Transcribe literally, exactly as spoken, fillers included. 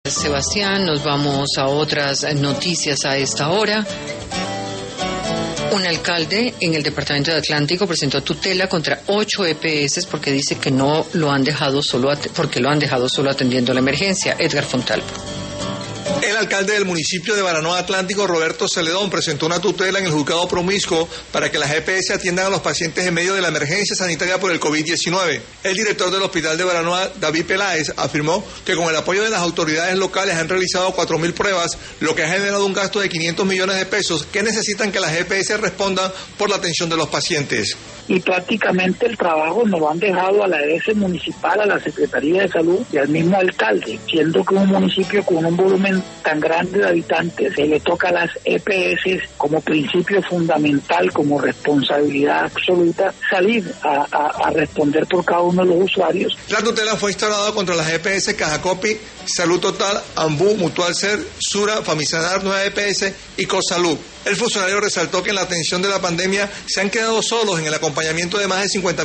Sebastián, nos vamos a otras noticias a esta hora. Un alcalde en el departamento de Atlántico presentó tutela contra ocho E P S porque dice que no lo han dejado solo at- porque lo han dejado solo atendiendo la emergencia. Edgar Fontalvo. El alcalde del municipio de Baranoa Atlántico, Roberto Celedón, presentó una tutela en el juzgado promiscuo para que las E P S atiendan a los pacientes en medio de la emergencia sanitaria por el COVID diecinueve. El director del hospital de Baranoa, David Peláez, afirmó que con el apoyo de las autoridades locales han realizado cuatro mil pruebas, lo que ha generado un gasto de quinientos millones de pesos que necesitan que las E P S respondan por la atención de los pacientes. Y prácticamente el trabajo nos lo han dejado a la E S municipal, a la Secretaría de Salud y al mismo alcalde, siendo que un municipio con un volumen tan grande de habitantes se le toca a las E P S como principio fundamental, como responsabilidad absoluta, salir a, a, a responder por cada uno de los usuarios. La tutela fue instaurada contra las E P S Cajacopi, Salud Total, Ambú, Mutual Ser, Sura, Famisanar, Nueva E P S y Cosalud. El funcionario resaltó que en la atención de la pandemia se han quedado solos en el acompañamiento de más de cincuenta